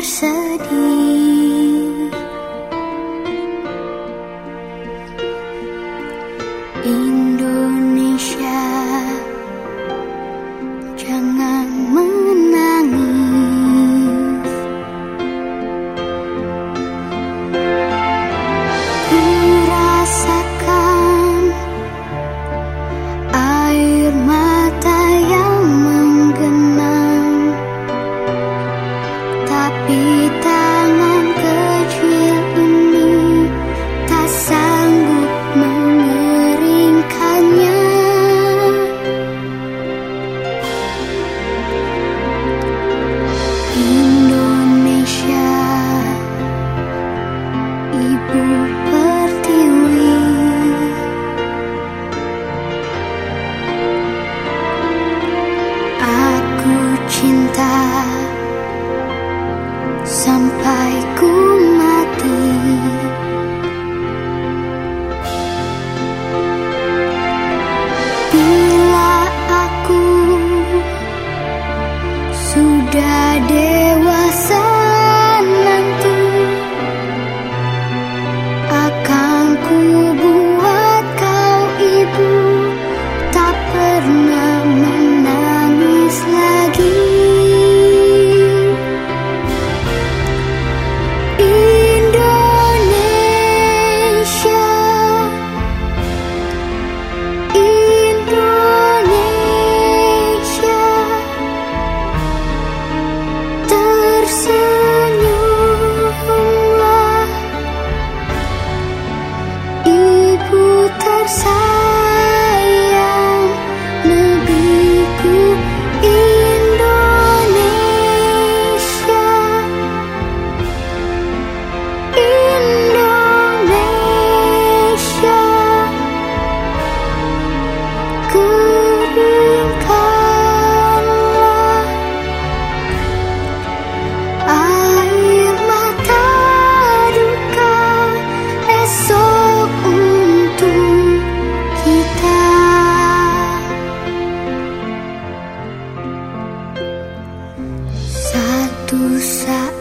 bersedih. Indonesia, jangan menangis. Ku rasakan air mata yang menggenang, tapi tangan kecil ini tak sanggup mengeringkannya. Indonesia, Ibu Pertiwi, aku cinta sampai ku mati. Bila aku sudah dewasa nanti, akan ku buat kau ibu tak pernah menangis lagi. Indonesia, Indonesia, tersenyumlah, Ibu tersayang, negeriku Indonesia, Indonesia, keringkanlah air mata duka esok untuk kita. Satu saat